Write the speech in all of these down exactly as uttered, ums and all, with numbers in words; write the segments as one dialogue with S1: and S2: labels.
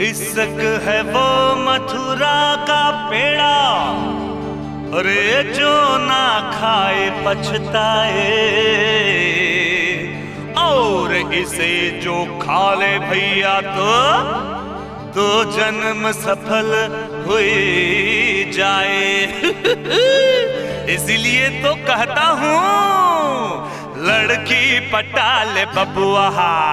S1: इश्क है वो मथुरा का पेड़ा, अरे जो ना खाए पछताए, और इसे जो खा ले भैया तो तो जन्म सफल हुई जाए। इसलिए तो कहता हूँ लड़की पटा ले बबुआ,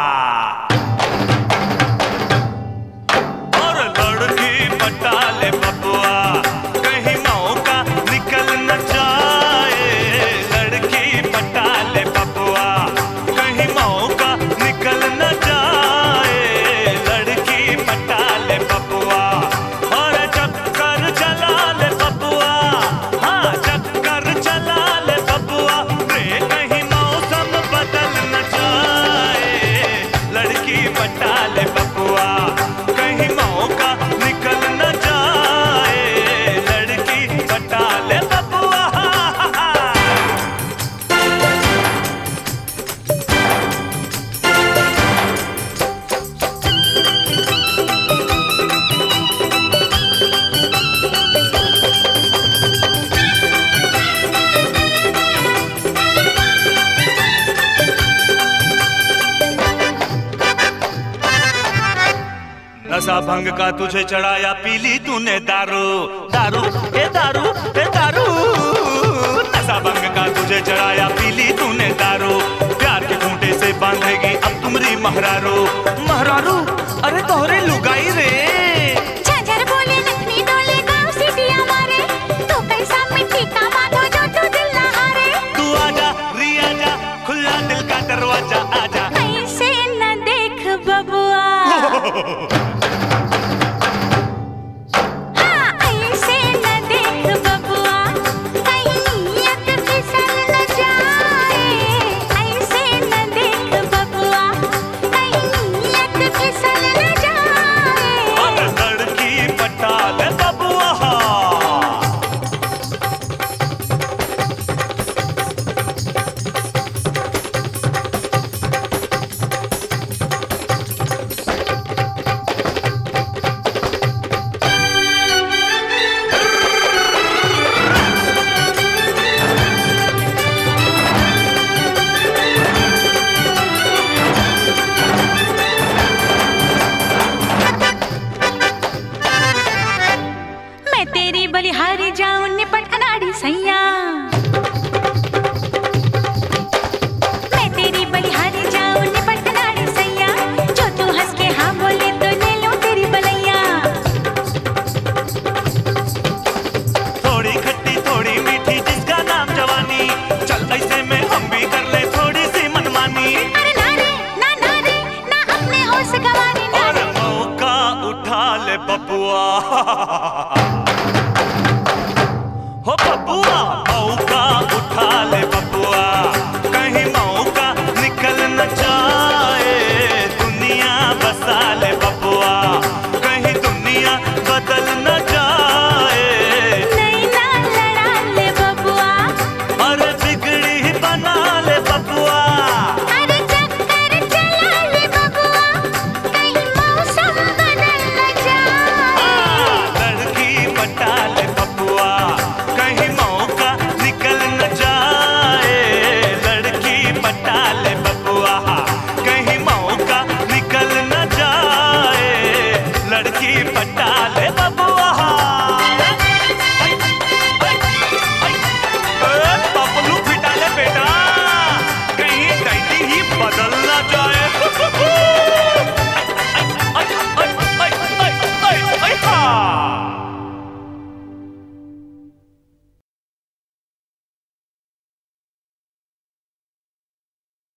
S1: और लड़की पटा ले बबुआ, कहीं मौका निकल न जाए। लड़की पटा ले बबुआ, कहीं मौका निकल न जाए। लड़की पटा ले बबुआ, और चक्कर चला ले बबुआ, हाँ चक्कर चला ले बबुआ, रे कहीं मौसम बदल न जाए। लड़की पटा ले बबुआ, कहीं मौका निकल न जाए। लड़की पटा ले बबुआ। नशा भंग का तुझे चढ़ाया, पीली तूने दारू, दारू ए दारू ए दारू। नशा भंग का तुझे चढ़ाया, पीली तूने दारू, प्यार के खूंटे से बांधेगी अब तुमरी महरारू। महरारू अरे तोहरे लुगाई रे,
S2: झंझर बोले नथनी डोले गाँव सीटियां मारे, तू कैसा मिट्टी का बांधो जो तू दिल ना हारे।
S1: तू आजा रिया जा, खुला दिल का दरवाजा आजा।
S2: ऐसे न देख बबुआ, तेरी बलिहारी जाऊं निपट अनाड़ी सैया, मैं तेरी बलिहारी जाऊं निपट अनाड़ी सैया, जो तू हंस के हाँ बोले तो ले लूं तेरी बलैया।
S1: थोड़ी खट्टी थोड़ी मीठी जिसका नाम जवानी, चल ऐसे में हम भी कर ले थोड़ी सी मनमानी।
S2: अरे ना रे ना ना रे ना अपने होश गंवाने ना,
S1: और मौका उठा ले बबुआ।